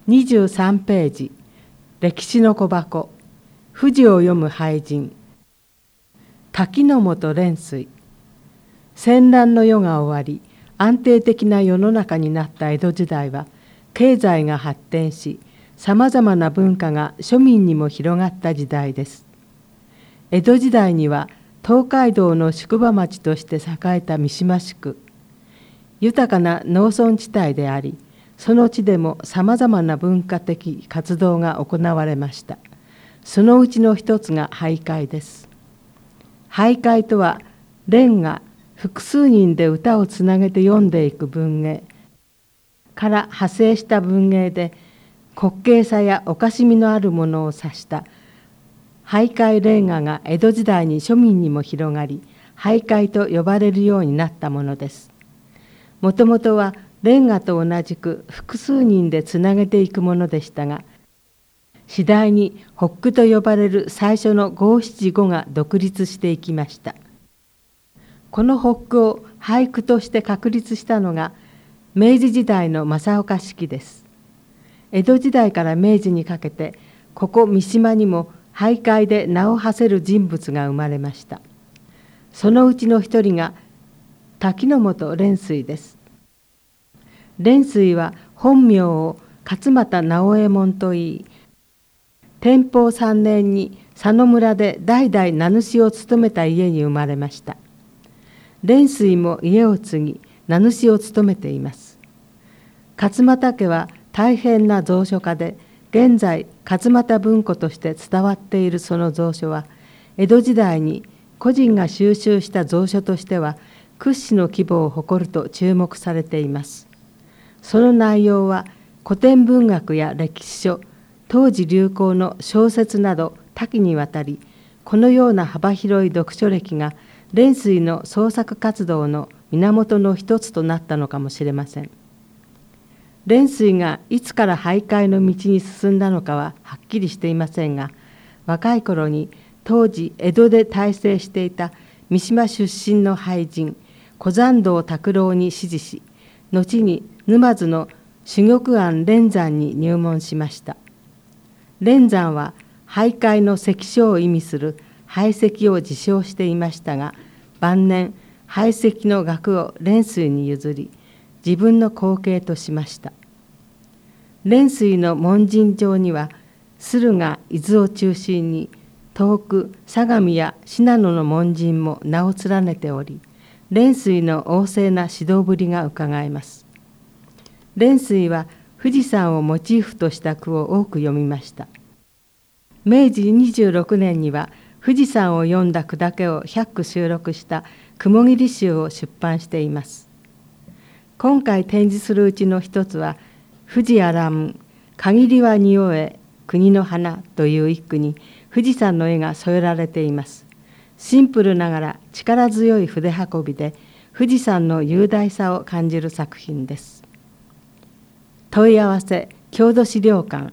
23ページ、歴史の小箱、富士を読む俳人、滝本蓮水。戦乱の世が終わり、安定的な世の中になった江戸時代は、経済が発展し、さまざまな文化が庶民にも広がった時代です。江戸時代には、東海道の宿場町として栄えた三島市区、豊かな農村地帯であり、その地でもさまざまな文化的活動が行われました。そのうちの一つが俳諧です。俳諧とは、蓮が複数人で歌をつなげて読んでいく文芸から派生した文芸で、滑稽さやおかしみのあるものを指した俳諧連歌が江戸時代に庶民にも広がり、俳諧と呼ばれるようになったものです。もともとは連歌と同じく複数人でつなげていくものでしたが、次第に発句と呼ばれる最初の五七五が独立していきました。この発句を俳句として確立したのが明治時代の正岡子規です。江戸時代から明治にかけて、ここ三島にも俳諧で名を馳せる人物が生まれました。そのうちの一人が滝本蓮水です。蓮水は本名を勝俣直右衛門といい、天保3年に佐野村で代々名主を務めた家に生まれました。蓮水も家を継ぎ、名主を務めています。勝俣家は大変な蔵書家で、現在勝俣文庫として伝わっているその蔵書は、江戸時代に個人が収集した蔵書としては屈指の規模を誇ると注目されています。その内容は古典文学や歴史書、当時流行の小説など多岐にわたり、このような幅広い読書歴が蓮水の創作活動の源の一つとなったのかもしれません。蓮水がいつから俳諧の道に進んだのかははっきりしていませんが、若い頃に当時江戸で大成していた三島出身の俳人小山道拓郎に師事し、後に沼津の珠玉庵連山に入門しました。連山は俳諧の関所を意味する俳石を自称していましたが、晩年俳石の学を蓮水に譲り、自分の後継としました。蓮水の門人帳には、駿河伊豆を中心に遠く相模や信濃の門人も名を連ねており、蓮水の旺盛な指導ぶりがうかがえます。蓮水は富士山をモチーフとした句を多く読みました。明治26年には富士山を詠んだ句だけを100句収録した雲霧集を出版しています。今回展示するうちの一つは、富士あらん、限りは匂え、国の花という一句に富士山の絵が添えられています。シンプルながら力強い筆運びで富士山の雄大さを感じる作品です。問い合わせ郷土資料館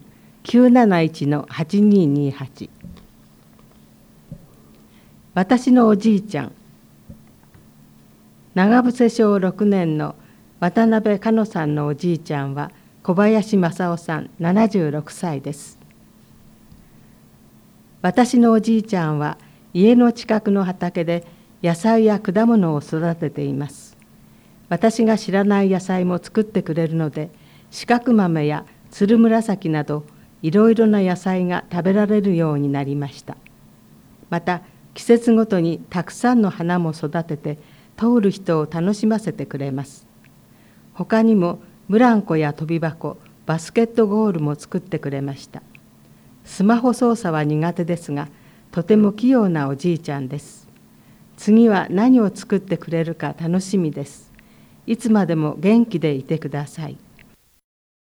971-8228。 私のおじいちゃん、長伏小6年の渡辺香乃さんのおじいちゃんは小林正夫さん76歳です。私のおじいちゃんは家の近くの畑で野菜や果物を育てています。私が知らない野菜も作ってくれるので、四角豆やつるむらさきなどいろいろな野菜が食べられるようになりました。また季節ごとにたくさんの花も育てて、通る人を楽しませてくれます。他にもブランコや跳び箱、バスケットゴールも作ってくれました。スマホ操作は苦手ですが、とても器用なおじいちゃんです。次は何を作ってくれるか楽しみです。いつまでも元気でいてください。